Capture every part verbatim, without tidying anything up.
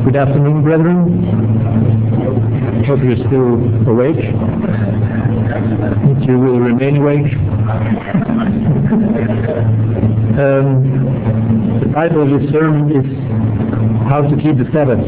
Good afternoon, brethren. Hope you're still awake. If you will remain awake. um, the title of this sermon is How to Keep the Sabbath.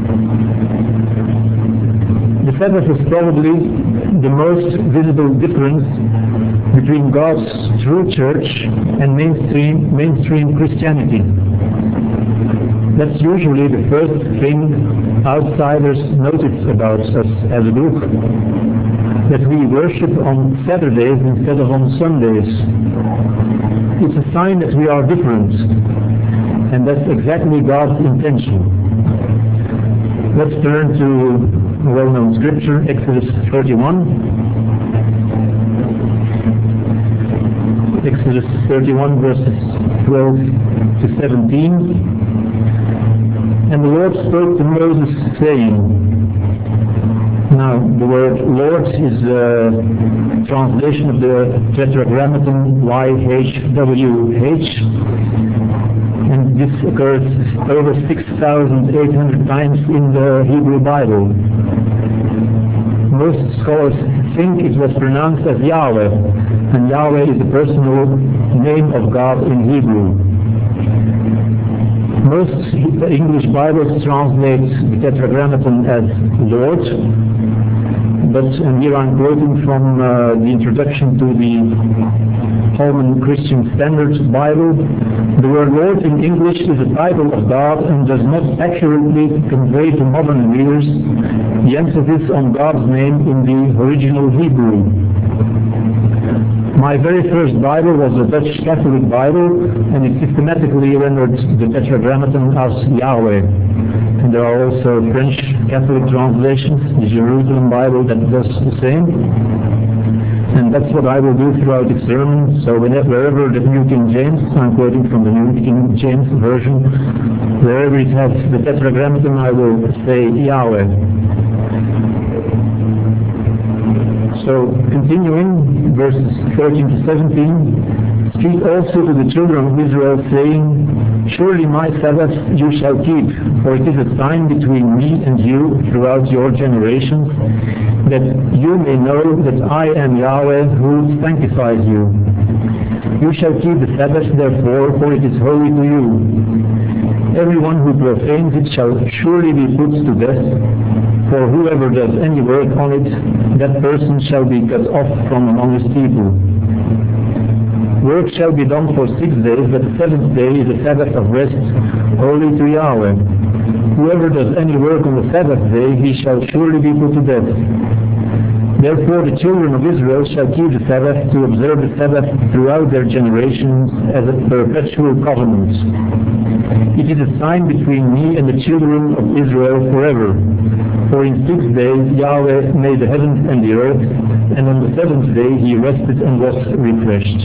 The Sabbath is probably the most visible difference between God's true church and mainstream, mainstream Christianity. That's usually the first thing outsiders notice about us as a group, that we worship on Saturdays instead of on Sundays. It's a sign that we are different, and that's exactly God's intention. Let's turn to a well-known scripture, Exodus thirty-one. Exodus thirty-one, verses twelve to seventeen. And the Lord spoke to Moses, saying, now the word Lord is a translation of the Tetragrammaton Y H W H, and this occurs over six thousand eight hundred times in the Hebrew Bible. Most scholars think it was pronounced as Yahweh, and Yahweh is the personal name of God in Hebrew. Most English Bibles translate the Tetragrammaton as Lord, but and here I'm quoting from uh, the introduction to the Holman Christian Standard Bible. The word Lord in English is a title of God and does not accurately convey to modern readers the emphasis on God's name in the original Hebrew. My very first Bible was a Dutch Catholic Bible, and it systematically rendered the Tetragrammaton as Yahweh. And there are also French Catholic translations, the Jerusalem Bible, that does the same. And that's what I will do throughout the sermon. So whenever, wherever the New King James, I'm quoting from the New King James Version, wherever it has the Tetragrammaton, I will say Yahweh. So, continuing, verses thirteen to seventeen, speak also to the children of Israel, saying, surely my Sabbath you shall keep, for it is a sign between me and you throughout your generations, that you may know that I am Yahweh who sanctifies you. You shall keep the Sabbath therefore, for it is holy to you. Everyone who profanes it shall surely be put to death, for whoever does any work on it, that person shall be cut off from among his people. Work shall be done for six days, but the seventh day is a Sabbath of rest, holy to Yahweh. Whoever does any work on the Sabbath day, he shall surely be put to death. Therefore the children of Israel shall keep the Sabbath to observe the Sabbath throughout their generations as a perpetual covenant. It is a sign between me and the children of Israel forever. For in six days Yahweh made the heavens and the earth, and on the seventh day he rested and was refreshed.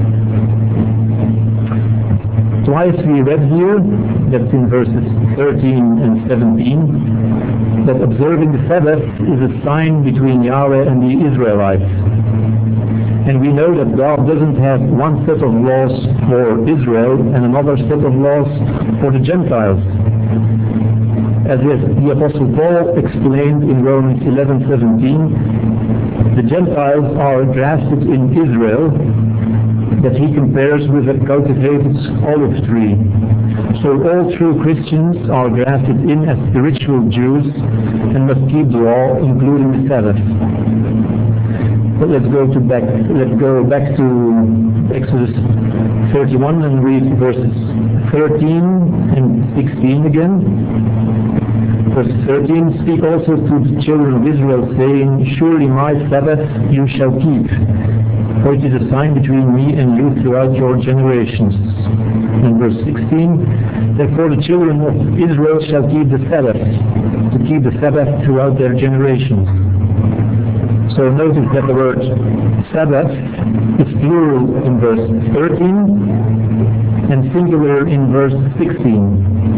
Twice we read here, that's in verses thirteen and seventeen, that observing the Sabbath is a sign between Yahweh and the Israelites. And we know that God doesn't have one set of laws for Israel and another set of laws for the Gentiles. As the Apostle Paul explained in Romans eleven seventeen, the Gentiles are grafted in Israel, that he compares with a cultivated olive tree. So all true Christians are grafted in as spiritual Jews and must keep the law, including the Sabbath. But let's go to back. Let's go back to Exodus thirty-one and read verses thirteen and sixteen again. Verse thirteen, speak also to the children of Israel, saying, surely my Sabbath you shall keep, for it is a sign between me and you throughout your generations. And verse sixteen, therefore the children of Israel shall keep the Sabbath, to keep the Sabbath throughout their generations. So notice that the word Sabbath is plural in verse thirteen and singular in verse sixteen.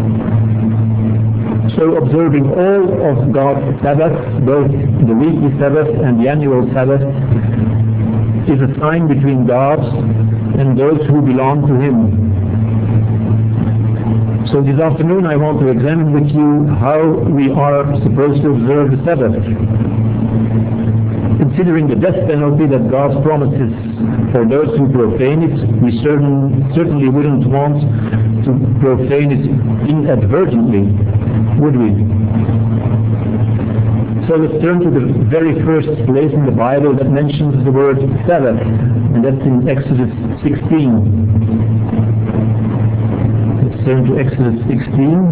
So observing all of God's Sabbaths, both the weekly Sabbath and the annual Sabbath, is a sign between God and those who belong to Him. So this afternoon I want to examine with you how we are supposed to observe the Sabbath. Considering the death penalty that God promises for those who profane it, we certain, certainly wouldn't want to profane it inadvertently, would we? So let's turn to the very first place in the Bible that mentions the word Sabbath, and that's in Exodus sixteen. Let's turn to Exodus sixteen.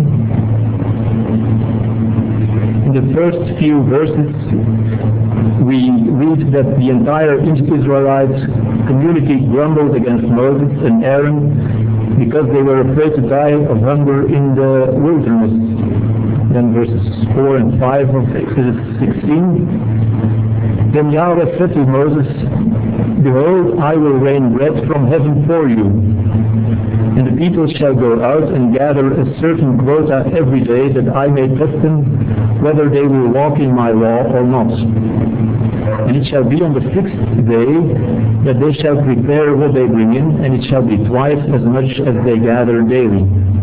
In the first few verses, we read that the entire Israelite community grumbled against Moses and Aaron because they were afraid to die of hunger in the wilderness. Then verses four and five of Exodus sixteen. Then Yahweh said to Moses, "Behold, I will rain bread from heaven for you, and the people shall go out and gather a certain quota every day, that I may test them whether they will walk in my law or not. And it shall be on the sixth day that they shall prepare what they bring in, and it shall be twice as much as they gather daily."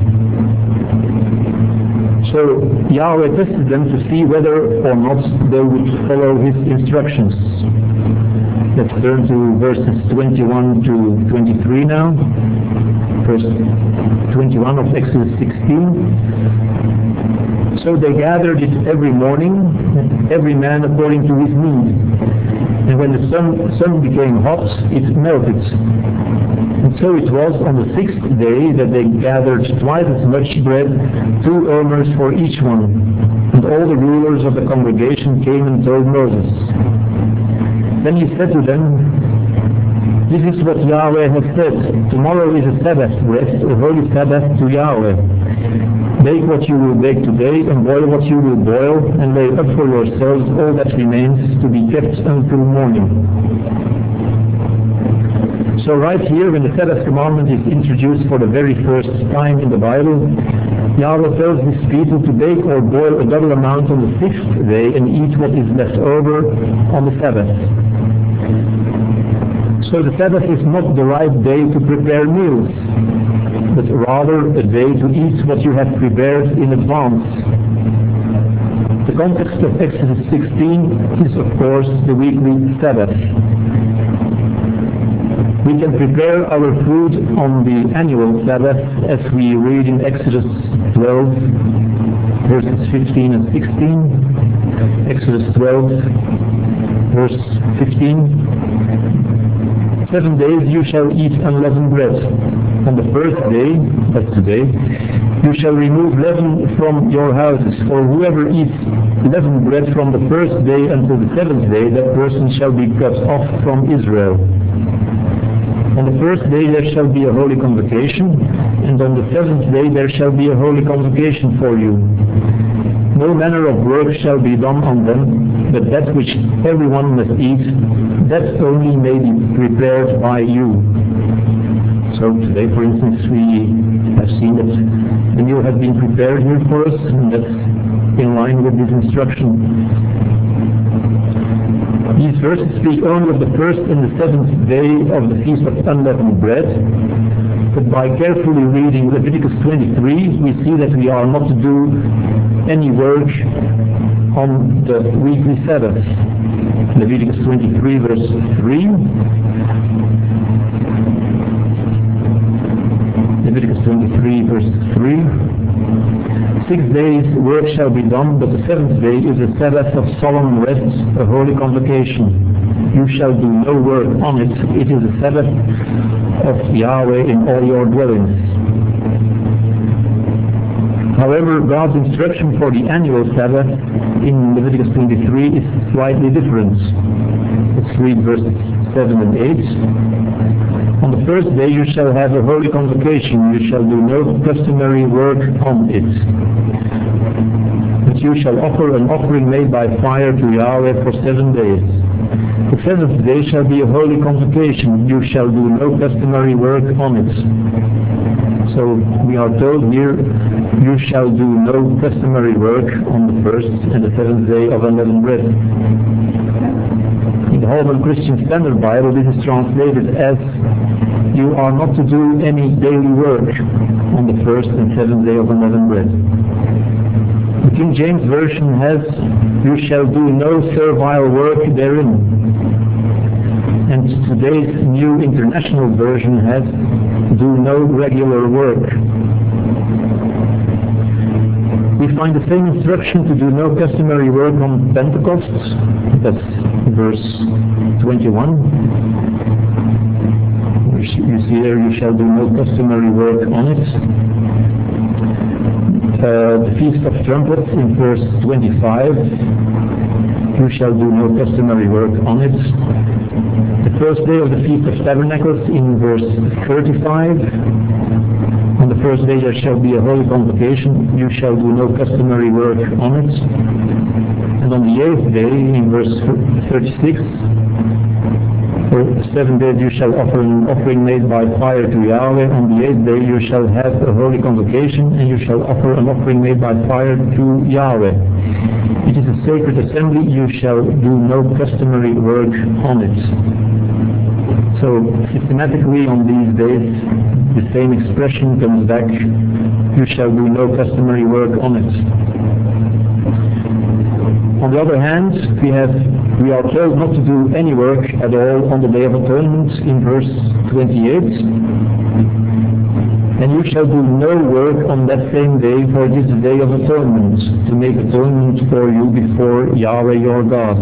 So Yahweh tested them to see whether or not they would follow his instructions. Let's turn to verses twenty-one to twenty-three now. Verse twenty-one of Exodus sixteen. So they gathered it every morning, every man according to his need. And when the sun, sun became hot, it melted. And so it was on the sixth day that they gathered twice as much bread, two omers for each one. And all the rulers of the congregation came and told Moses. Then he said to them, "This is what Yahweh has said. Tomorrow is a Sabbath rest, a holy Sabbath to Yahweh. Bake what you will bake today, and boil what you will boil, and lay up for yourselves all that remains to be kept until morning." So right here, when the Sabbath commandment is introduced for the very first time in the Bible, Yahweh tells his people to bake or boil a double amount on the sixth day and eat what is left over on the Sabbath. So the Sabbath is not the right day to prepare meals, but rather a day to eat what you have prepared in advance. The context of Exodus sixteen is, of course, the weekly Sabbath. We can prepare our food on the annual Sabbath, as we read in Exodus twelve, verses fifteen and sixteen. Exodus twelve, verse fifteen. Seven days you shall eat unleavened bread. On the first day, that's today, you shall remove leaven from your houses. For whoever eats leavened bread from the first day until the seventh day, that person shall be cut off from Israel. On the first day there shall be a holy convocation, and on the seventh day there shall be a holy convocation for you. No manner of work shall be done on them, but that which everyone must eat, that only may be prepared by you. So today, for instance, we have seen that the meal has been prepared here for us, and that's in line with this instruction. These verses speak only of the first and the seventh day of the Feast of Unleavened Bread, but by carefully reading Leviticus twenty-three, we see that we are not to do any work on the weekly Sabbath. Leviticus twenty-three, verse three. Leviticus twenty-three, verse three. Six days work shall be done, but the seventh day is a Sabbath of solemn rest, a holy convocation. You shall do no work on it. It is a Sabbath of Yahweh in all your dwellings. However, God's instruction for the annual Sabbath in Leviticus twenty-three is slightly different. Let's read verses seven and eight. On the first day you shall have a holy convocation. You shall do no customary work on it. But you shall offer an offering made by fire to Yahweh for seven days. The seventh day shall be a holy convocation. You shall do no customary work on it. So we are told here, you shall do no customary work on the first and the seventh day of unleavened bread. In the Holman Christian Standard Bible, this is translated as you are not to do any daily work on the first and seventh day of unleavened bread. The King James Version has, you shall do no servile work therein. And today's New International Version has, do no regular work. We find the same instruction to do no customary work on Pentecost. That's verse twenty-one. You see there, you shall do no customary work on it. Uh, the Feast of Trumpets in verse twenty-five. You shall do no customary work on it. The first day of the Feast of Tabernacles in verse thirty-five. On the first day there shall be a holy convocation, you shall do no customary work on it. And on the eighth day, in verse thirty-six, for seven days you shall offer an offering made by fire to Yahweh. On the eighth day you shall have a holy convocation, and you shall offer an offering made by fire to Yahweh. It is a sacred assembly, you shall do no customary work on it. So systematically on these days, the same expression comes back, you shall do no customary work on it. On the other hand, we have we are told not to do any work at all on the Day of Atonement in verse twenty-eight. And you shall do no work on that same day, for it is the Day of Atonement, to make atonement for you before Yahweh your God.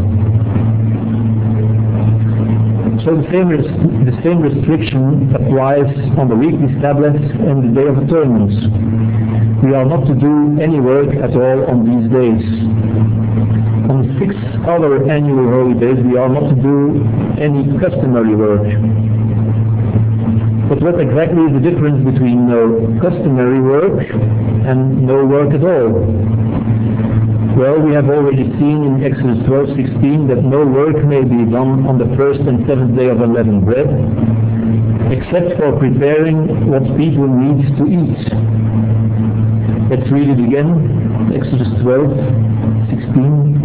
So the same, the same restriction applies on the weekly Sabbath and the Day of Atonement. We are not to do any work at all on these days. On the six other annual holy days, we are not to do any customary work. But what exactly is the difference between no customary work and no work at all? Well, we have already seen in Exodus twelve sixteen that no work may be done on the first and seventh day of unleavened bread, except for preparing what people need to eat. Let's read it again, Exodus twelve sixteen.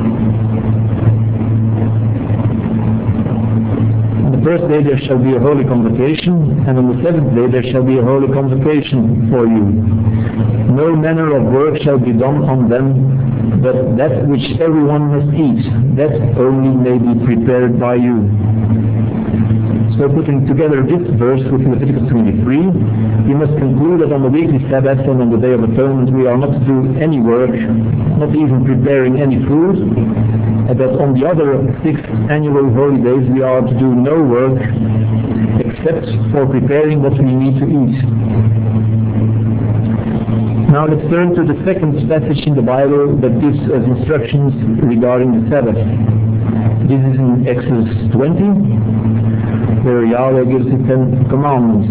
On the first day there shall be a holy convocation, and on the seventh day there shall be a holy convocation for you. No manner of work shall be done on them, but that which everyone must eat, that only may be prepared by you. So putting together this verse with Leviticus twenty-three, we must conclude that on the weekly Sabbath and on the Day of Atonement we are not to do any work, not even preparing any food, and that on the other six annual holy days we are to do no work except for preparing what we need to eat. Now let's turn to the second passage in the Bible that gives us instructions regarding the Sabbath. This is in Exodus twenty, where Yahweh gives the Ten Commandments.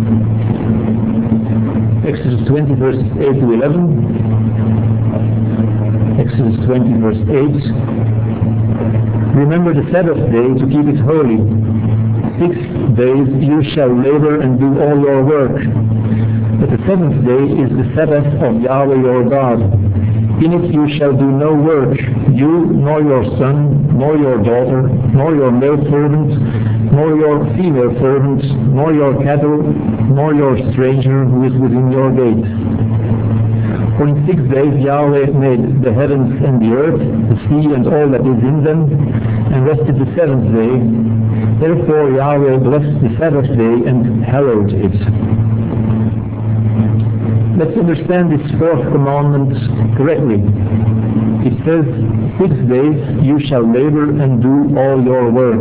Exodus twenty verses eight to eleven. Exodus twenty verse eight. Remember the Sabbath day to keep it holy. Six days you shall labor and do all your work. But the seventh day is the Sabbath of Yahweh your God. In it you shall do no work, you, nor your son, nor your daughter, nor your male servant, nor your female servant, nor your cattle, nor your stranger who is within your gate. For in six days Yahweh made the heavens and the earth, the sea and all that is in them, and rested the seventh day. Therefore Yahweh blessed the Sabbath day and hallowed it. Let's understand this fourth commandment correctly. It says, six days you shall labor and do all your work.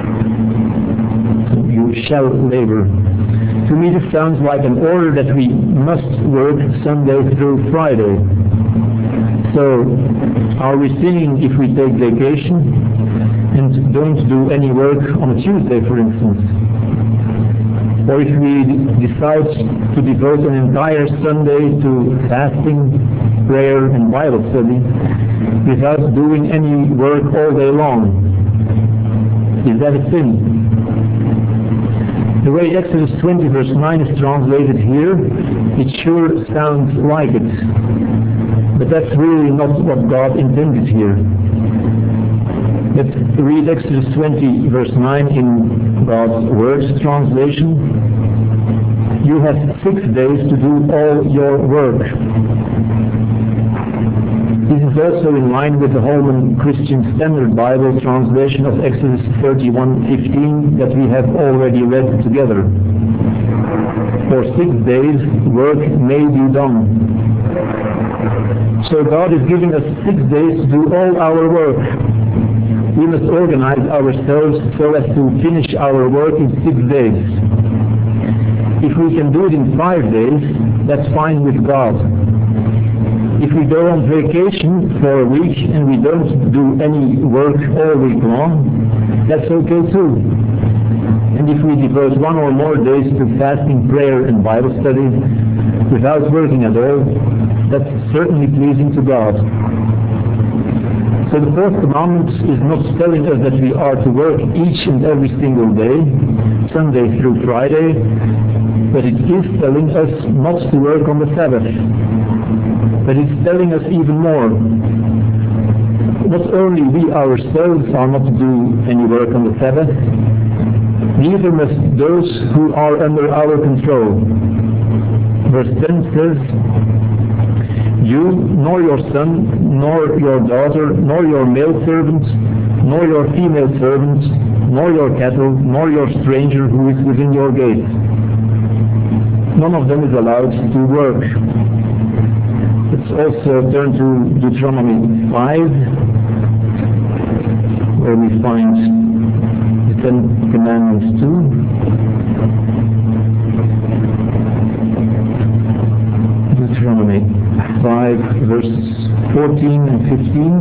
You shall labor. To me this sounds like an order that we must work Sunday through Friday. So, are we sinning if we take vacation and don't do any work on a Tuesday, for instance? Or if we decide to devote an entire Sunday to fasting, prayer and Bible study without doing any work all day long, is that a sin? The way Exodus twenty verse nine is translated here, it sure sounds like it. But that's really not what God intended here. Let's read Exodus twenty verse nine in God's Words translation. You have six days to do all your work. This is also in line with the Holman Christian Standard Bible translation of Exodus thirty-one fifteen that we have already read together. For six days work may be done. So God is giving us six days to do all our work. We must organize ourselves so as to finish our work in six days. If we can do it in five days, that's fine with God. If we go on vacation for a week and we don't do any work all week long, that's okay too. And if we devote one or more days to fasting, prayer and Bible study without working at all, that's certainly pleasing to God. So the fourth commandment is not telling us that we are to work each and every single day, Sunday through Friday, but it is telling us not to work on the Sabbath. But it's telling us even more. Not only we ourselves are not to do any work on the Sabbath, neither must those who are under our control. Verse ten says, you, nor your son, nor your daughter, nor your male servant, nor your female servant, nor your cattle, nor your stranger who is within your gates. None of them is allowed to work. Let's also turn to Deuteronomy five, where we find the Ten Commandments too. Deuteronomy five, verses fourteen and fifteen.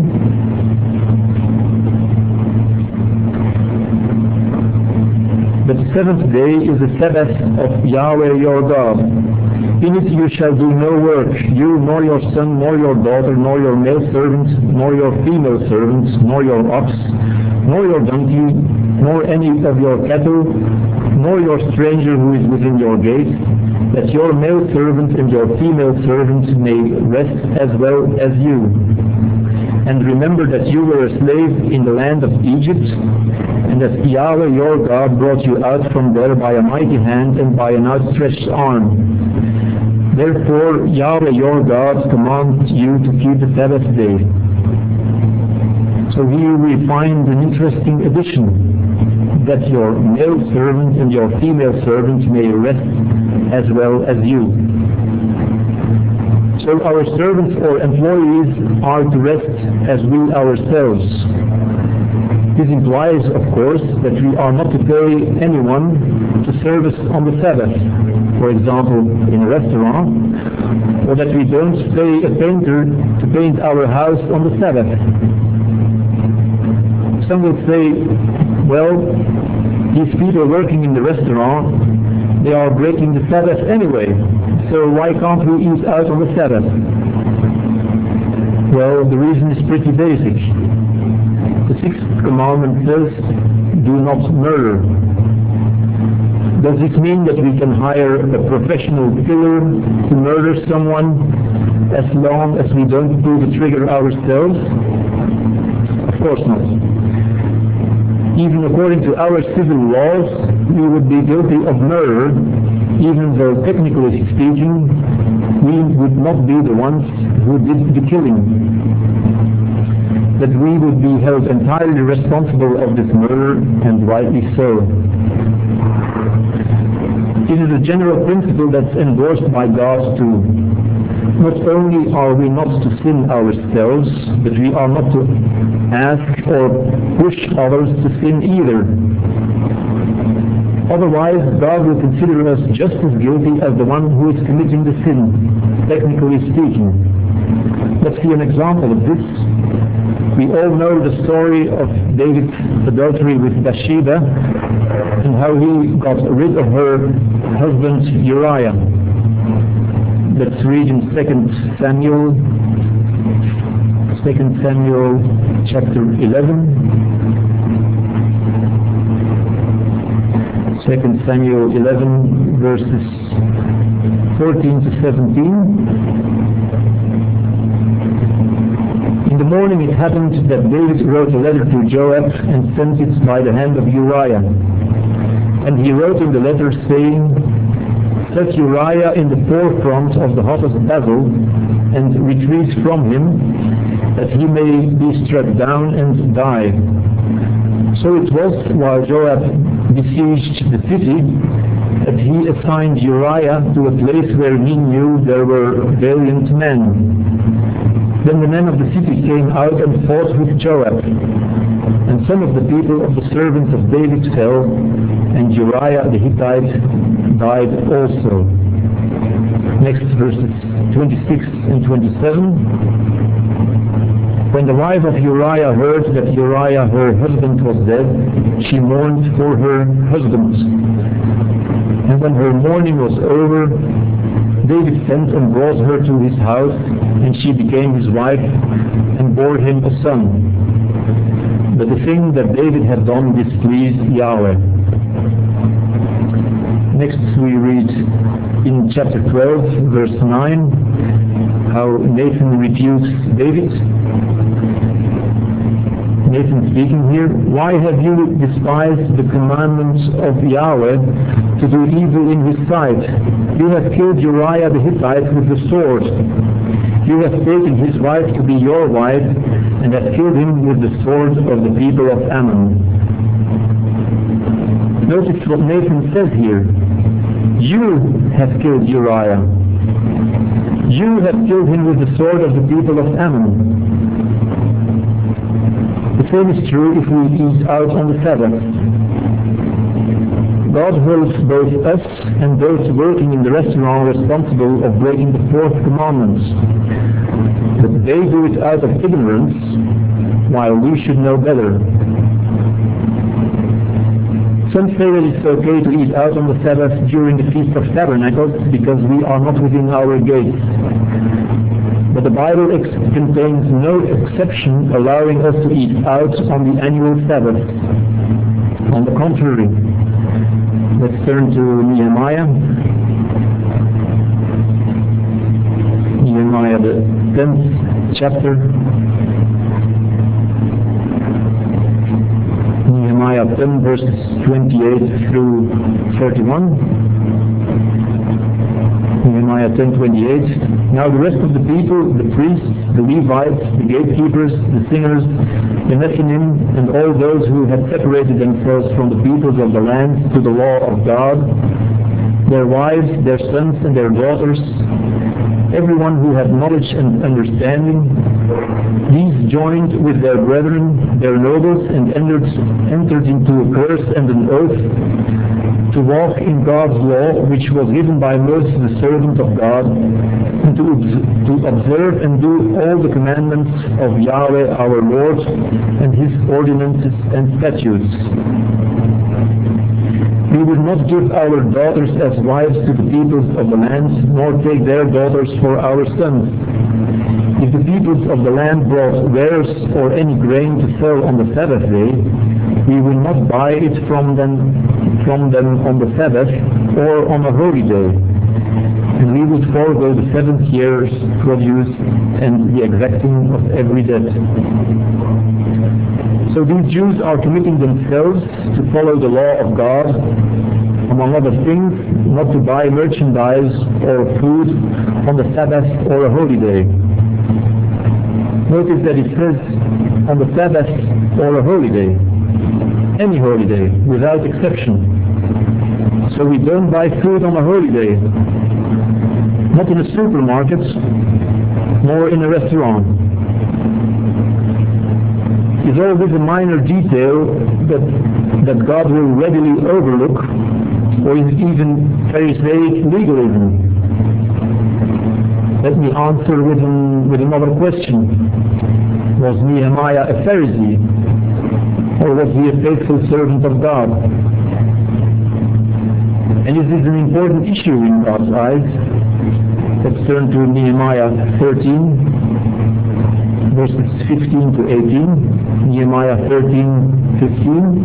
The seventh day is the Sabbath of Yahweh your God. In it you shall do no work, you, nor your son, nor your daughter, nor your male servant, nor your female servant, nor your ox, nor your donkey, nor any of your cattle, nor your stranger who is within your gates, that your male servant and your female servant may rest as well as you. And remember that you were a slave in the land of Egypt, and that Yahweh your God brought you out from there by a mighty hand and by an outstretched arm. Therefore Yahweh your God commands you to keep the Sabbath day. So here we find an interesting addition, that your male servant and your female servant may rest as well as you. So our servants or employees are to rest as we ourselves. This implies, of course, that we are not to pay anyone to service on the Sabbath, for example, in a restaurant, or that we don't pay a painter to paint our house on the Sabbath. Some will say, well, these people working in the restaurant, they are breaking the Sabbath anyway, so why can't we eat out on the Sabbath? Well, the reason is pretty basic. The sixth commandment says, do not murder. Does this mean that we can hire a professional killer to murder someone as long as we don't pull the trigger ourselves? Of course not. Even according to our civil laws, we would be guilty of murder, even though technically speaking, we would not be the ones who did the killing. That we would be held entirely responsible of this murder, and rightly so. It is a general principle that's endorsed by God too. Not only are we not to sin ourselves, but we are not to ask or push others to sin either. Otherwise, God will consider us just as guilty as the one who is committing the sin, technically speaking. Let's see an example of this. We all know the story of David's adultery with Bathsheba and how he got rid of her husband Uriah. Let's read in Second Samuel, Second Samuel chapter eleven. Second Samuel eleven, verses fourteen to seventeen. In the morning it happened that David wrote a letter to Joab and sent it by the hand of Uriah. And he wrote in the letter saying, set Uriah in the forefront of the hottest battle and retreat from him, that he may be struck down and die. So it was, while Joab besieged the city, that he assigned Uriah to a place where he knew there were valiant men. Then the men of the city came out and fought with Joab, and some of the people of the servants of David fell, and Uriah the Hittite died also. Next, verses twenty-six and twenty-seven. When the wife of Uriah heard that Uriah her husband was dead, she mourned for her husband. And when her mourning was over, David sent and brought her to his house, and she became his wife and bore him a son. But the thing that David had done displeased Yahweh. Next we read in chapter twelve, verse nine, how Nathan rebukes David. Nathan speaking here, why have you despised the commandments of Yahweh to do evil in his sight? You have killed Uriah the Hittite with the sword. You have taken his wife to be your wife, and have killed him with the sword of the people of Ammon. Notice what Nathan says here. You have killed Uriah. You have killed him with the sword of the people of Ammon. The same is true if we eat out on the Sabbath. God holds both us and those working in the restaurant responsible of breaking the fourth commandment. But they do it out of ignorance, while we should know better. Some say that it's okay to eat out on the Sabbath during the Feast of Tabernacles because we are not within our gates. But the Bible ex- contains no exception allowing us to eat out on the annual Sabbath. On the contrary, let's turn to Nehemiah. Nehemiah, the tenth chapter. Nehemiah ten, verses twenty-eight through thirty-one. Nehemiah ten twenty-eight. Now the rest of the people, the priests, the Levites, the gatekeepers, the singers, the Nethinim, and all those who had separated themselves from the peoples of the land to the law of God, their wives, their sons, and their daughters, everyone who had knowledge and understanding, these joined with their brethren, their nobles, and entered, entered into a curse and an oath to walk in God's law, which was given by Moses, the servant of God, and to, to observe and do all the commandments of Yahweh our Lord, and his ordinances and statutes. We will not give our daughters as wives to the peoples of the land, nor take their daughters for our sons. If the peoples of the land brought wares or any grain to sell on the Sabbath day, we will not buy it from them from them on the Sabbath or on a holy day, and we would forego the seventh year's produce and the exacting of every debt. So these Jews are committing themselves to follow the law of God, among other things, not to buy merchandise or food on the Sabbath or a holy day. Notice that it says on the Sabbath or a holy day, any holy day, without exception. So we don't buy food on a holy day, not in a supermarket, nor in a restaurant. Is all this a minor detail that, that God will readily overlook, or is it even Pharisaic legalism? Let me answer with, an, with another question. Was Nehemiah a Pharisee, or was he a faithful servant of God? And is this an important issue in God's eyes? Let's turn to Nehemiah thirteen, verses fifteen to eighteen. Nehemiah thirteen, fifteen.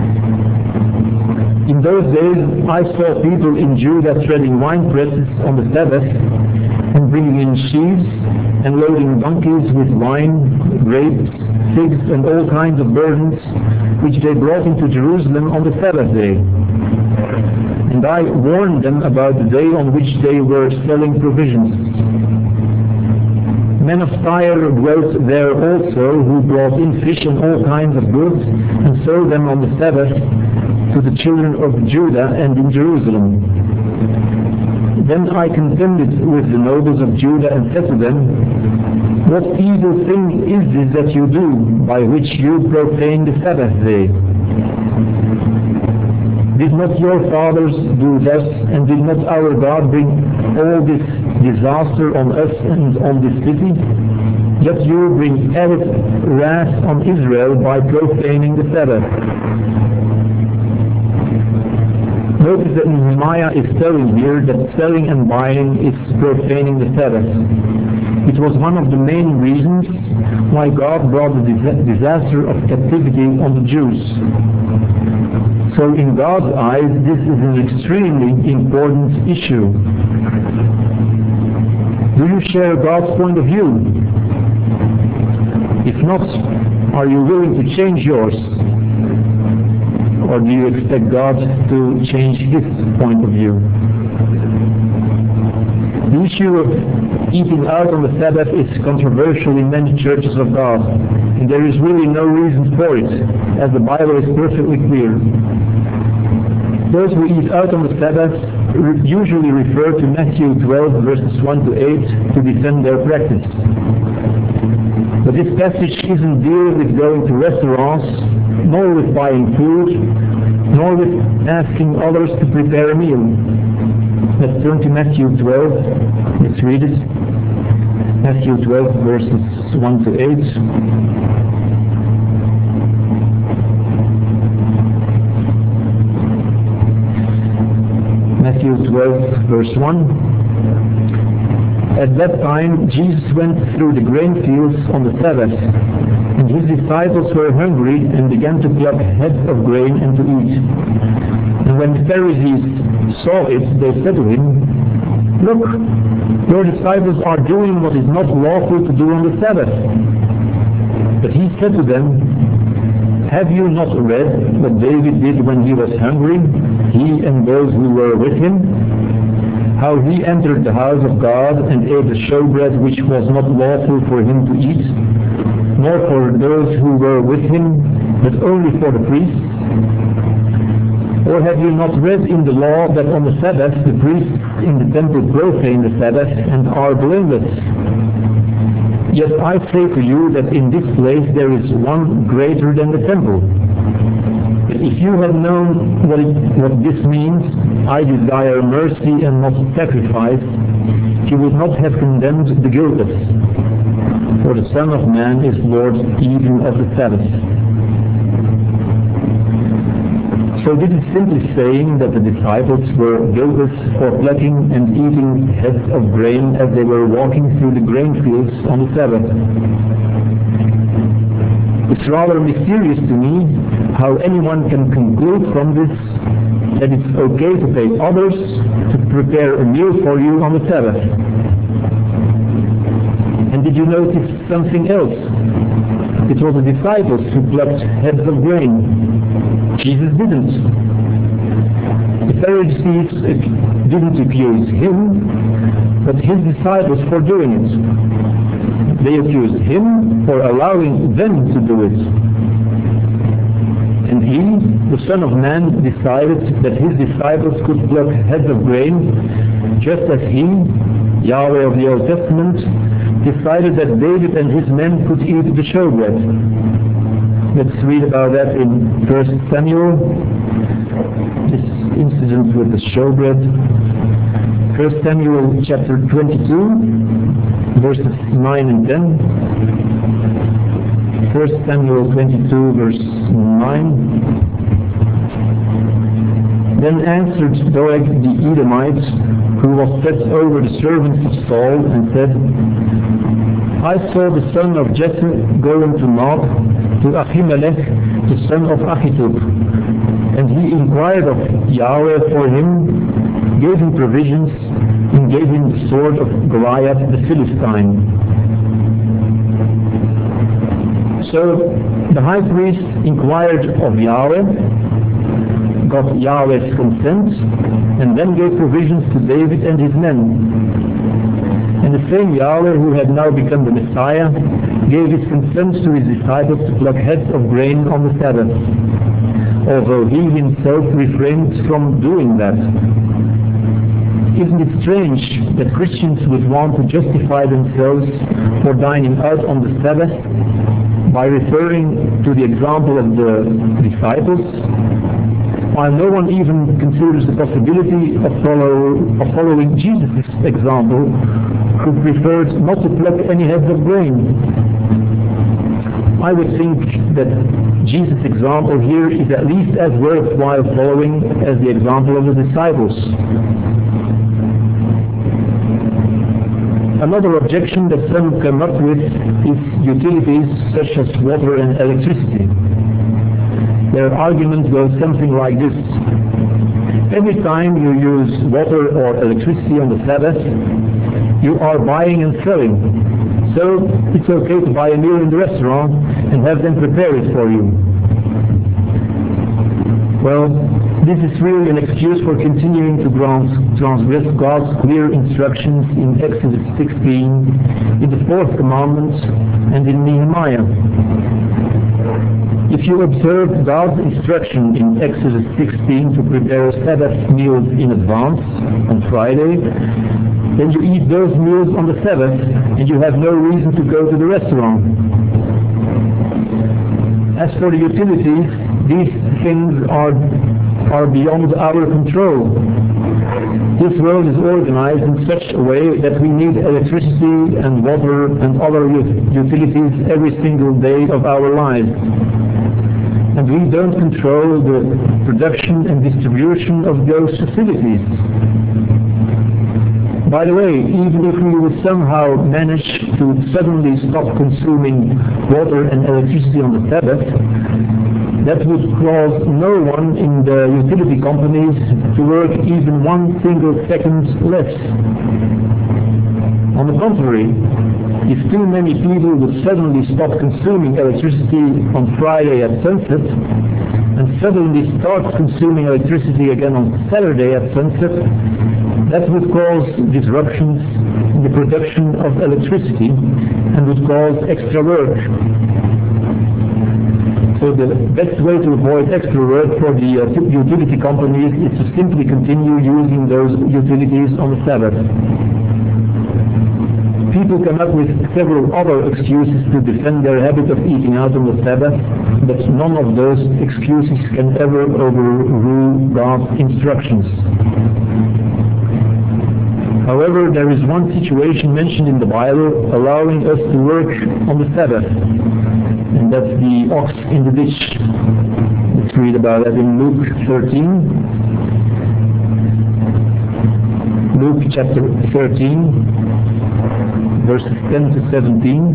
In those days I saw people in Judah treading wine presses on the Sabbath and bringing in sheaves and loading donkeys with wine, grapes, figs, and all kinds of burdens, which they brought into Jerusalem on the Sabbath day. And I warned them about the day on which they were selling provisions. Men of Tyre dwelt there also, who brought in fish and all kinds of goods, and sold them on the Sabbath to the children of Judah and in Jerusalem. Then I contended with the nobles of Judah and said to them, what evil thing is this that you do, by which you profane the Sabbath day? Did not your fathers do thus, and did not our God bring all this disaster on us and on this city? Yet you bring added wrath on Israel by profaning the Sabbath. Notice that Nehemiah is telling here that selling and buying is profaning the Sabbath. It was one of the main reasons why God brought the disaster of captivity on the Jews. So in God's eyes, this is an extremely important issue. Do you share God's point of view? If not, are you willing to change yours? Or do you expect God to change His point of view? The issue of eating out on the Sabbath is controversial in many churches of God, and there is really no reason for it, as the Bible is perfectly clear. Those who eat out on the Sabbath usually refer to Matthew twelve verses one to eight to defend their practice. But this passage isn't dealing with going to restaurants, nor with buying food, nor with asking others to prepare a meal. Let's turn to Matthew twelve. Let's read it. Matthew twelve verses one to eight. Matthew twelve verse one. At that time Jesus went through the grain fields on the Sabbath, and his disciples were hungry and began to pluck heads of grain and to eat. And when the Pharisees saw it, they said to him, look, your disciples are doing what is not lawful to do on the Sabbath. But he said to them, have you not read what David did when he was hungry, he and those who were with him? How he entered the house of God and ate the showbread which was not lawful for him to eat, nor for those who were with him, but only for the priests? Or have you not read in the law that on the Sabbath the priests in the temple profane the Sabbath and are blameless? Yet I say to you that in this place there is one greater than the temple. But if you had known what, it, what this means, I desire mercy and not sacrifice, you would not have condemned the guiltless. For the Son of Man is Lord even of the Sabbath. So this is simply saying that the disciples were guiltless for plucking and eating heads of grain as they were walking through the grain fields on the Sabbath. It's rather mysterious to me how anyone can conclude from this that it's okay to pay others to prepare a meal for you on the Sabbath. And did you notice something else? It was the disciples who plucked heads of grain. Jesus didn't. The Pharisees didn't accuse him, but his disciples for doing it. They accused him for allowing them to do it. And he, the Son of Man, decided that his disciples could pluck heads of grain, just as he, Yahweh of the Old Testament, decided that David and his men could eat the showbread. Let's read about that in First Samuel, this incident with the showbread. First Samuel chapter twenty-two, verses nine and ten. First Samuel twenty-two, verse nine. Then answered Doeg the Edomite, who was set over the servants of Saul, and said, I saw the son of Jesse go into Nob to Ahimelech, the son of Ahitub, and he inquired of Yahweh for him, gave him provisions, and gave him the sword of Goliath the Philistine. So the high priest inquired of Yahweh, got Yahweh's consent, and then gave provisions to David and his men. And the same Yahweh who had now become the Messiah gave his consent to his disciples to pluck heads of grain on the Sabbath, although he himself refrained from doing that. Isn't it strange that Christians would want to justify themselves for dining out on the Sabbath by referring to the example of the disciples, while no one even considers the possibility of, follow, of following Jesus' example, who preferred not to pluck any heads of grain? I would think that Jesus' example here is at least as worthwhile following as the example of the disciples. Another objection that some come up with is utilities such as water and electricity. Their argument goes something like this. Every time you use water or electricity on the Sabbath, you are buying and selling. So it's okay to buy a meal in the restaurant and have them prepare it for you. Well, this is really an excuse for continuing to transgress God's clear instructions in Exodus sixteen, in the fourth commandment, and in Nehemiah. If you observe God's instruction in Exodus sixteen to prepare Sabbath meals in advance on Friday, then you eat those meals on the Sabbath and you have no reason to go to the restaurant. As for the utilities, these things are are beyond our control. This world is organized in such a way that we need electricity and water and other utilities every single day of our lives. And we don't control the production and distribution of those facilities. By the way, even if we would somehow manage to suddenly stop consuming water and electricity on the Sabbath, that would cause no one in the utility companies to work even one single second less. On the contrary, if too many people would suddenly stop consuming electricity on Friday at sunset and suddenly start consuming electricity again on Saturday at sunset, that would cause disruptions in the production of electricity and would cause extra work. So the best way to avoid extra work for the uh, utility companies is to simply continue using those utilities on the Sabbath. People come up with several other excuses to defend their habit of eating out on the Sabbath, but none of those excuses can ever overrule God's instructions. However, there is one situation mentioned in the Bible allowing us to work on the Sabbath, and that's the ox in the ditch. Let's read about that in Luke thirteen. Luke chapter thirteen, verses ten to seventeen.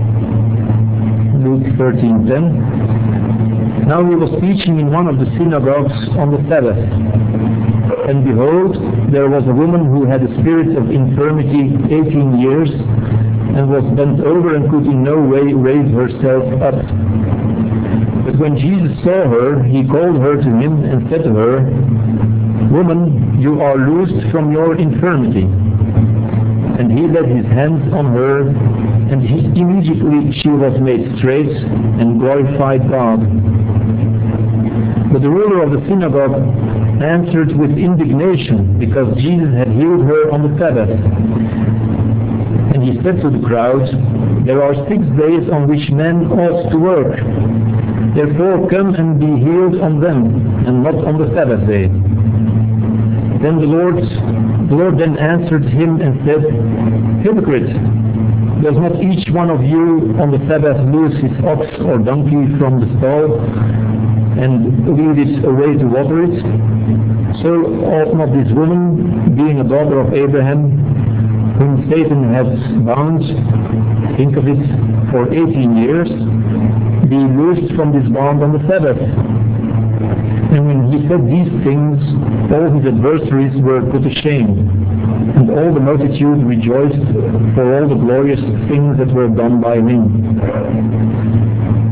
Luke thirteen ten. Now he was teaching in one of the synagogues on the Sabbath. And behold, there was a woman who had a spirit of infirmity eighteen years, and was bent over and could in no way raise herself up. But when Jesus saw her, he called her to him and said to her, Woman, you are loosed from your infirmity. And he laid his hands on her, and he, immediately she was made straight and glorified God. But the ruler of the synagogue answered with indignation because Jesus had healed her on the Sabbath. And he said to the crowd, There are six days on which men ought to work. Therefore come and be healed on them, and not on the Sabbath day. Then the Lord, the Lord then answered him and said, Hypocrite, does not each one of you on the Sabbath loose his ox or donkey from the stall and lead it away to water it? So ought not this woman, being a daughter of Abraham, whom Satan has bound, think of it, for eighteen years, be loosed from this bond on the Sabbath? And when he said these things, all his adversaries were put to shame, and all the multitude rejoiced for all the glorious things that were done by him.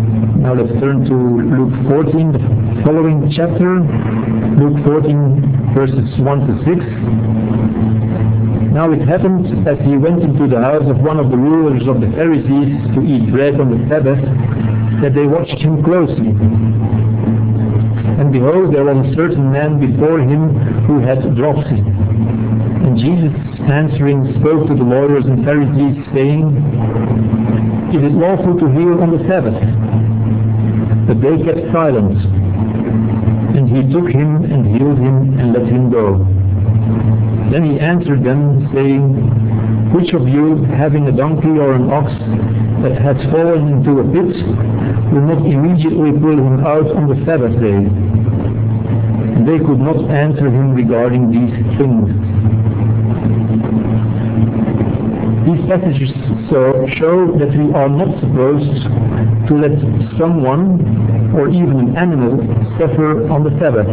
Now let's turn to Luke fourteen, the following chapter. Luke fourteen, verses one to six. Now it happened as he went into the house of one of the rulers of the Pharisees to eat bread on the Sabbath, that they watched him closely. And behold, there was a certain man before him who had dropsy. And Jesus, answering, spoke to the lawyers and Pharisees, saying, Is it lawful to heal on the Sabbath? But they kept silent. And he took him and healed him and let him go. Then he answered them, saying, Which of you, having a donkey or an ox that has fallen into a pit, will not immediately pull him out on the Sabbath day? And they could not answer him regarding these things. These passages so show that we are not supposed to let someone or even an animal suffer on the Sabbath.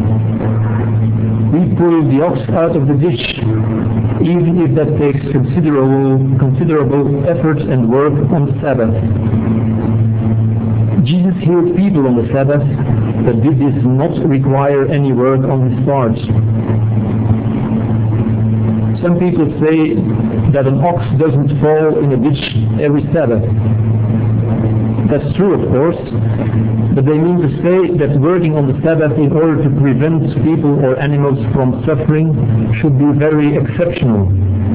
We pull the ox out of the ditch, even if that takes considerable, considerable effort and work on the Sabbath. Jesus healed people on the Sabbath, but did this not require any work on his part. Some people say that an ox doesn't fall in a ditch every Sabbath. That's true, of course, but they mean to say that working on the Sabbath in order to prevent people or animals from suffering should be very exceptional.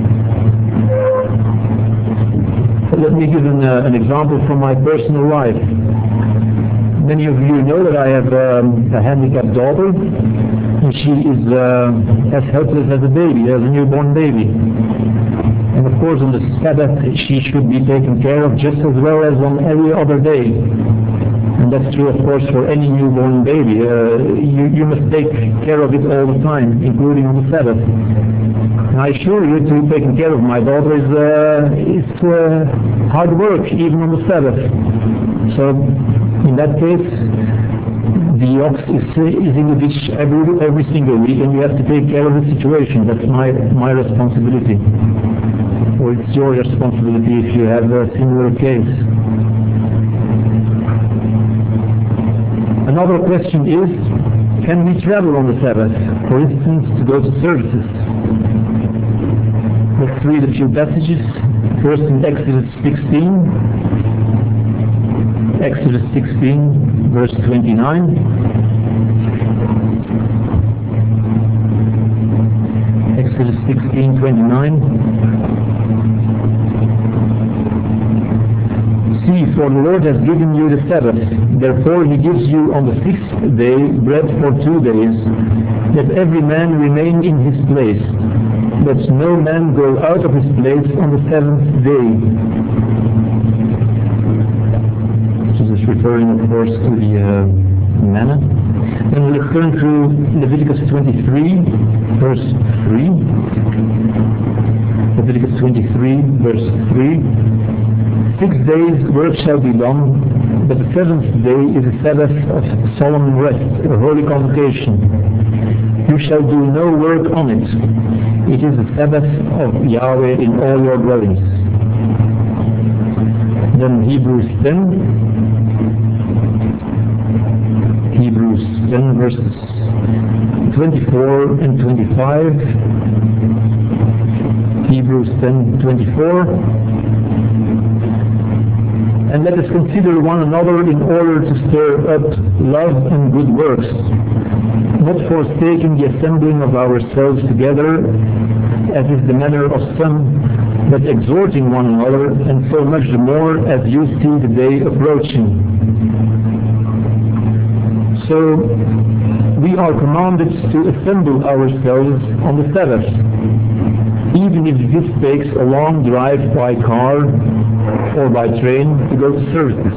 Let me give an, uh, an example from my personal life. Many of you know that I have um, a handicapped daughter, and she is uh, as helpless as a baby, as a newborn baby. And of course on the Sabbath she should be taken care of just as well as on every other day. And that's true of course for any newborn baby. Uh, you, you must take care of it all the time, including on the Sabbath. And I assure you, to taking care of my daughter is, uh, is uh, hard work, even on the Sabbath. So in that case, the ox is, is in the ditch every, every single week, and you have to take care of the situation. That's my, my responsibility. Or it's your responsibility if you have a similar case. Another question is, can we travel on the Sabbath? For instance, to go to services. Let's read a few passages. First in Exodus sixteen. Exodus sixteen, verse twenty-nine. Exodus sixteen, twenty-nine. See, for the Lord has given you the Sabbath, therefore he gives you on the sixth day bread for two days, that every man remain in his place, but no man go out of his place on the seventh day. This is referring, of course, to the uh, manna. Then let's turn to Leviticus twenty-three, verse three. Leviticus twenty-three, verse three. Six days work shall be done, but the seventh day is a Sabbath of solemn rest, a holy convocation. You shall do no work on it. It is the Sabbath of Yahweh in all your dwellings. Then Hebrews ten. Hebrews ten, verses twenty-four and twenty-five. Hebrews ten, twenty-four. And let us consider one another in order to stir up love and good works, not forsaking the assembling of ourselves together, as is the manner of some, but exhorting one another, and so much the more as you see the day approaching. So we are commanded to assemble ourselves on the Sabbath, even if this takes a long drive by car or by train to go to services.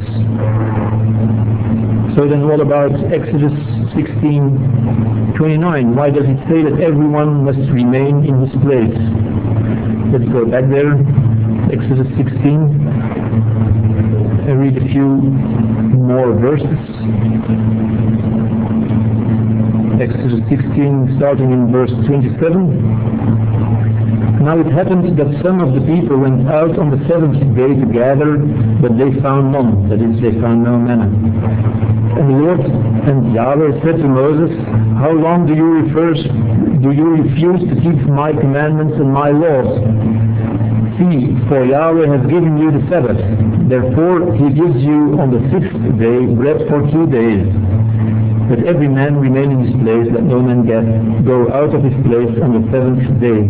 So then what about Exodus sixteen twenty-nine? Why does it say that everyone must remain in his place? Let's go back there. Exodus sixteen. I read a few more verses. Exodus sixteen, starting in verse twenty-seven. Now it happened that some of the people went out on the seventh day to gather, but they found none, that is, they found no manna. And the Lord and Yahweh said to Moses, how long do you, refers, do you refuse to keep my commandments and my laws? See, for Yahweh has given you the Sabbath. Therefore he gives you on the sixth day bread for two days. But every man remain in his place, that no man get, go out of his place on the seventh day.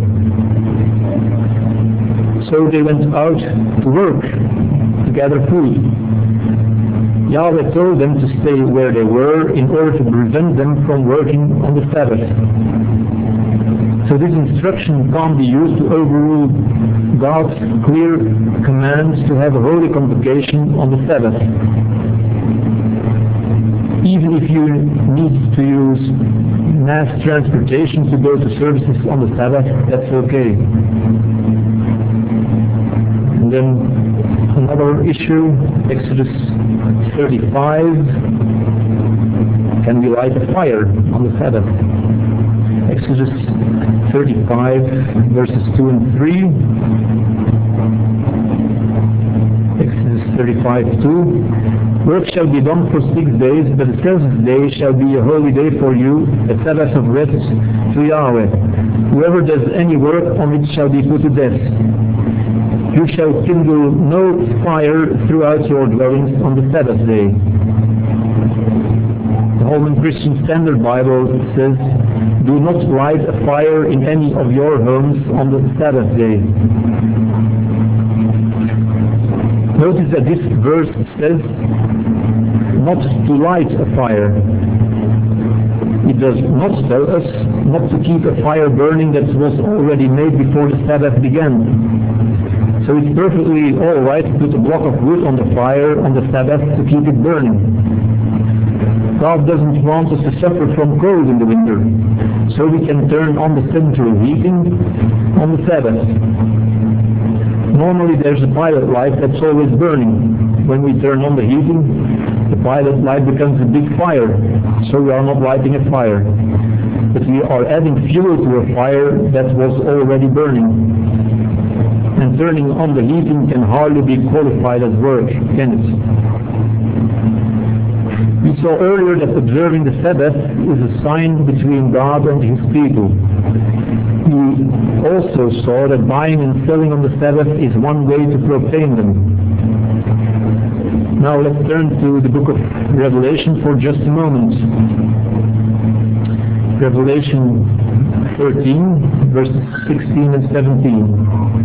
So they went out to work, to gather food. Yahweh told them to stay where they were in order to prevent them from working on the Sabbath. So this instruction can't be used to overrule God's clear command to have a holy convocation on the Sabbath. Even if you need to use mass transportation to go to services on the Sabbath, that's okay. And then another issue, Exodus thirty-five, can we light a fire on the Sabbath? Exodus thirty-five, verses two and three. Exodus thirty-five, two. Work shall be done for six days, but the seventh day shall be a holy day for you, a Sabbath of rest to Yahweh. Whoever does any work on it shall be put to death. You shall kindle no fire throughout your dwellings on the Sabbath day. The Holman Christian Standard Bible says, do not light a fire in any of your homes on the Sabbath day. Notice that this verse says not to light a fire. It does not tell us not to keep a fire burning that was already made before the Sabbath began. So it's perfectly all right to put a block of wood on the fire on the Sabbath to keep it burning. God doesn't want us to suffer from cold in the winter, so we can turn on the central heating on the Sabbath. Normally there's a pilot light that's always burning. When we turn on the heating, the pilot light becomes a big fire, so we are not lighting a fire. But we are adding fuel to a fire that was already burning. And turning on the heating can hardly be qualified as work, can it? We saw earlier that observing the Sabbath is a sign between God and his people. We also saw that buying and selling on the Sabbath is one way to profane them. Now let's turn to the book of Revelation for just a moment. Revelation thirteen, verses sixteen and seventeen.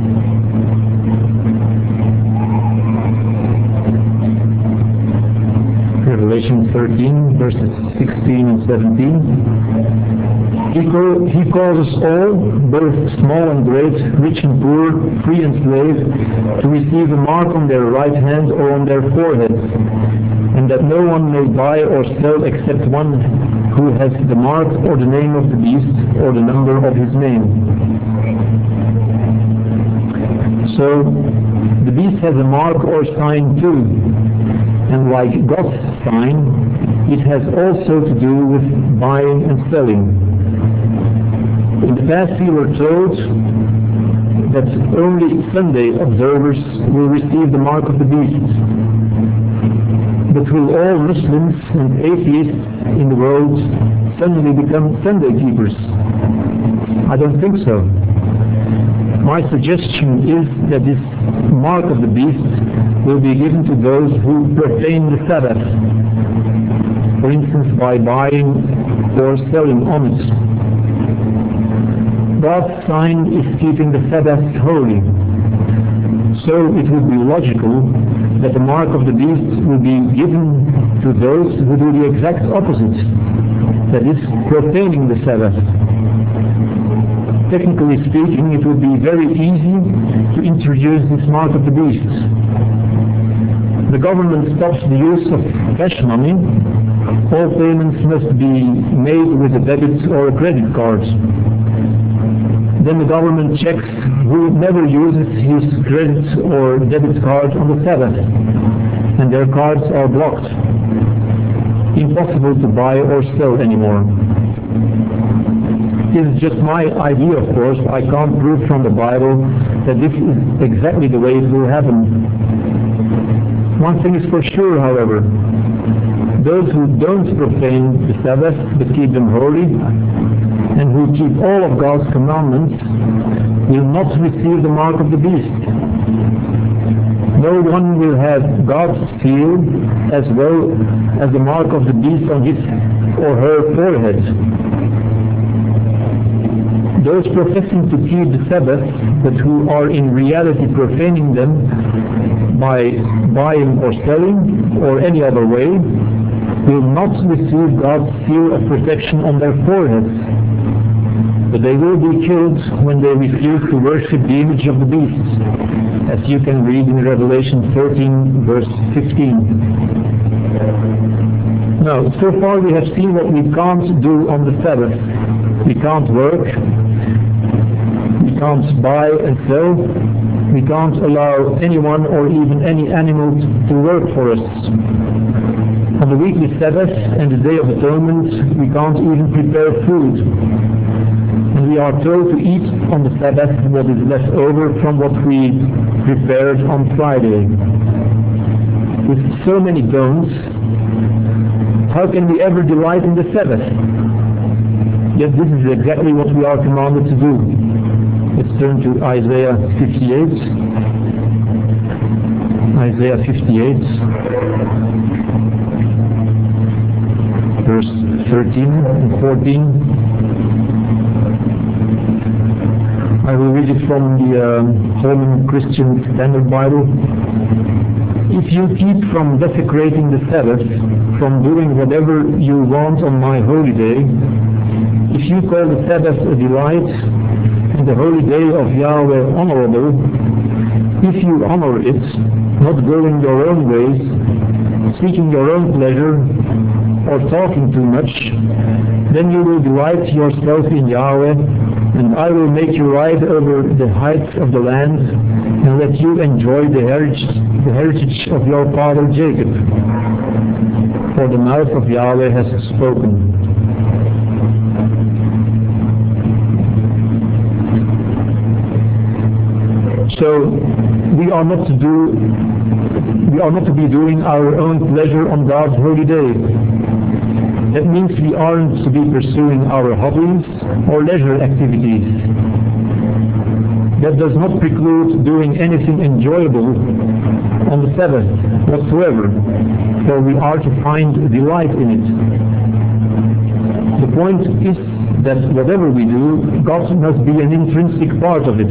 Revelation thirteen, verses sixteen and seventeen. He, call, he calls us all, both small and great, rich and poor, free and slave, to receive a mark on their right hand or on their foreheads, and that no one may buy or sell except one who has the mark or the name of the beast or the number of his name. So, the beast has a mark or sign too. And like God's sign, it has also to do with buying and selling. In the past we were told that only Sunday observers will receive the mark of the beast. But will all Muslims and atheists in the world suddenly become Sunday keepers? I don't think so. My suggestion is that this mark of the beast will be given to those who profane the Sabbath, for instance by buying or selling on it. God's sign is keeping the Sabbath holy, so it would be logical that the mark of the beast will be given to those who do the exact opposite, that is, profaning the Sabbath. Technically speaking, it would be very easy to introduce this mark of the beast. The government stops the use of cash money. All payments must be made with a debit or a credit card. Then the government checks who never uses his credit or debit card on the Sabbath, and their cards are blocked. Impossible to buy or sell anymore. is just my idea, of course. I can't prove from the Bible that this is exactly the way it will happen. One thing is for sure, however, those who don't profane the Sabbath but keep them holy and who keep all of God's commandments will not receive the mark of the beast. No one will have God's seal as well as the mark of the beast on his or her forehead. Those professing to keep the Sabbath but who are in reality profaning them by buying or selling or any other way will not receive God's seal of protection on their foreheads, but they will be killed when they refuse to worship the image of the beast, as you can read in Revelation thirteen verse fifteen. Now, so far we have seen what we can't do on the Sabbath. We can't work, we can't buy and sell, we can't allow anyone or even any animal to work for us. On the weekly Sabbath and the Day of Atonement, we can't even prepare food. And we are told to eat on the Sabbath what is left over from what we prepared on Friday. With so many don'ts, how can we ever delight in the Sabbath? Yet this is exactly what we are commanded to do. Let's turn to Isaiah fifty-eight. Isaiah fifty-eight, verse thirteen and fourteen. I will read it from the uh, Holman Christian Standard Bible. If you keep from desecrating the Sabbath, from doing whatever you want on my holy day, if you call the Sabbath a delight and the holy day of Yahweh honorable, if you honor it, not going your own ways, seeking your own pleasure, or talking too much, then you will delight yourself in Yahweh, and I will make you ride over the heights of the land, and let you enjoy the heritage, the heritage of your father Jacob. For the mouth of Yahweh has spoken. So we are not to do, we are not to be doing our own pleasure on God's holy day. That means we aren't to be pursuing our hobbies or leisure activities. That does not preclude doing anything enjoyable on the Sabbath whatsoever, for we are to find delight in it. The point is that whatever we do, God must be an intrinsic part of it.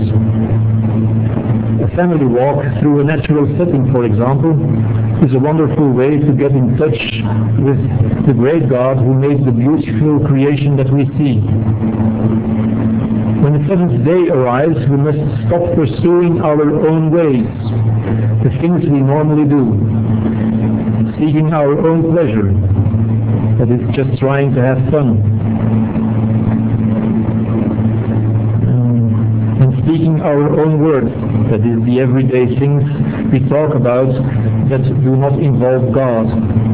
A family walk through a natural setting, for example, is a wonderful way to get in touch with the great God who made the beautiful creation that we see. When the seventh day arrives, we must stop pursuing our own ways, the things we normally do, seeking our own pleasure, that is just trying to have fun, um, and speaking our own words, that is the everyday things we talk about that do not involve God.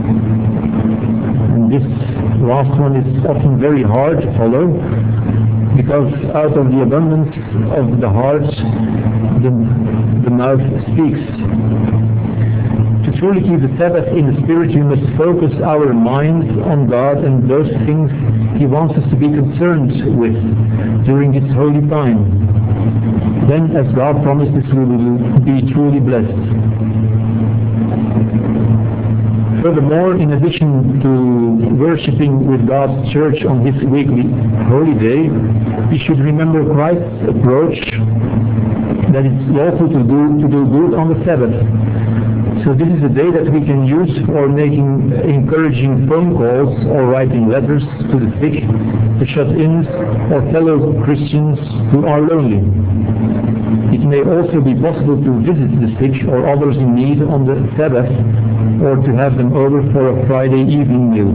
And this last one is often very hard to follow, because out of the abundance of the heart, the, the mouth speaks. To truly keep the Sabbath in the Spirit, we must focus our minds on God and those things He wants us to be concerned with during this holy time. Then, as God promises, we will be truly blessed. Furthermore, in addition to worshipping with God's church on His weekly holy day, we should remember Christ's approach that it's lawful to do, to do good on the Sabbath. So this is a day that we can use for making encouraging phone calls or writing letters to the sick, the shut-ins, or fellow Christians who are lonely. It may also be possible to visit the sick or others in need on the Sabbath, or to have them over for a Friday evening meal.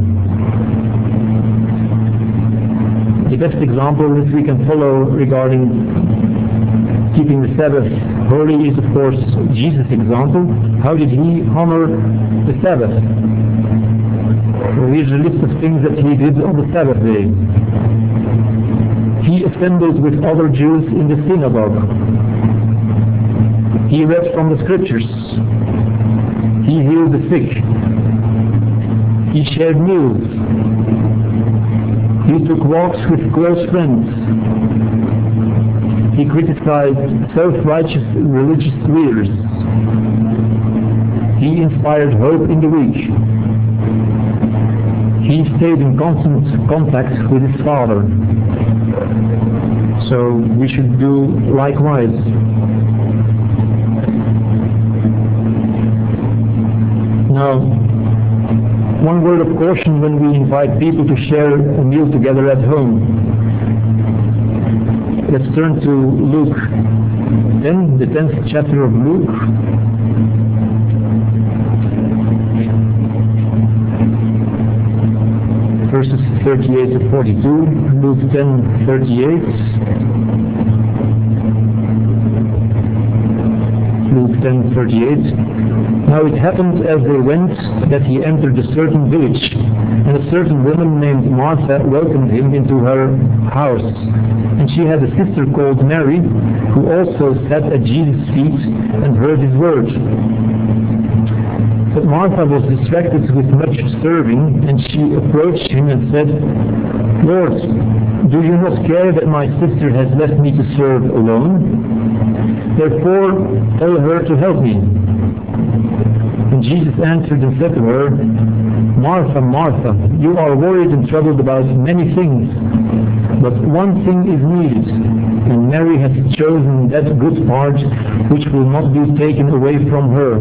The best example that we can follow regarding keeping the Sabbath holy is, of course, Jesus' example. How did He honor the Sabbath? Well, here's a list of things that He did on the Sabbath day. He assembled with other Jews in the synagogue. He read from the scriptures. He healed the sick. He shared meals. He took walks with close friends. He criticized self-righteous religious leaders. He inspired hope in the weak. He stayed in constant contact with his Father. So we should do likewise. Now, one word of caution when we invite people to share a meal together at home. Let's turn to Luke ten, the tenth chapter of Luke. Verses thirty-eight to forty-two, Luke ten, thirty-eight. Luke ten, thirty-eight. Now it happened as they went that he entered a certain village, and a certain woman named Martha welcomed him into her house. And she had a sister called Mary, who also sat at Jesus' feet and heard his word. But Martha was distracted with much serving, and she approached him and said, Lord, do you not care that my sister has left me to serve alone? Therefore, tell her to help me. And Jesus answered and said to her, Martha, Martha, you are worried and troubled about many things, but one thing is needed, and Mary has chosen that good part which will not be taken away from her.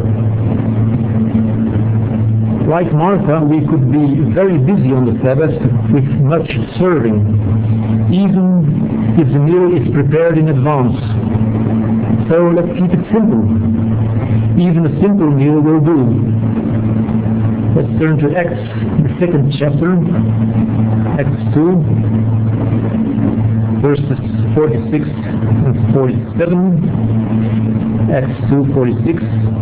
Like Martha, we could be very busy on the Sabbath with much serving, even if the meal is prepared in advance. So let's keep it simple. Even a simple meal will do. Let's turn to Acts, the second chapter, Acts two, verses forty-six and forty-seven. Acts two, forty-six.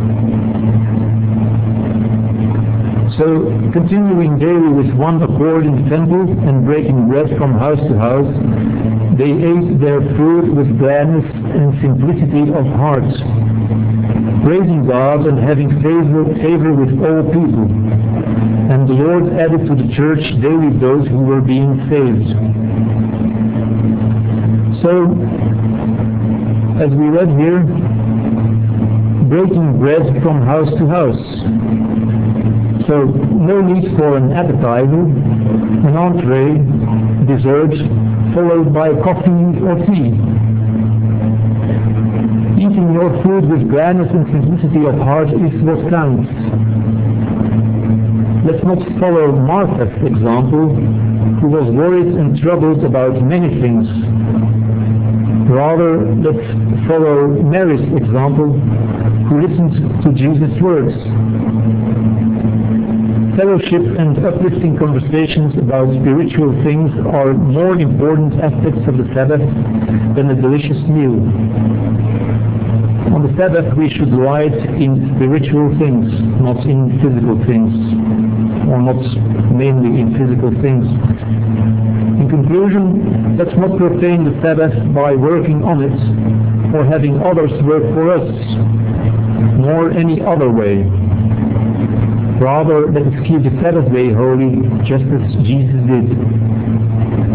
So, continuing daily with one accord in the temple and breaking bread from house to house, they ate their food with gladness and simplicity of heart, praising God and having favor, favor with all people. And the Lord added to the church daily those who were being saved. So, as we read here, breaking bread from house to house. So, no need for an appetizer, an entree, dessert, followed by coffee or tea. Eating your food with gladness and simplicity of heart is what counts. Let's not follow Martha's example, who was worried and troubled about many things. Rather, let's follow Mary's example, who listened to Jesus' words. Fellowship and uplifting conversations about spiritual things are more important aspects of the Sabbath than a delicious meal. On the Sabbath we should delight in spiritual things, not in physical things, or not mainly in physical things. In conclusion, let's not profane the Sabbath by working on it, or having others work for us, nor any other way. Rather, let us keep the Sabbath day holy, just as Jesus did.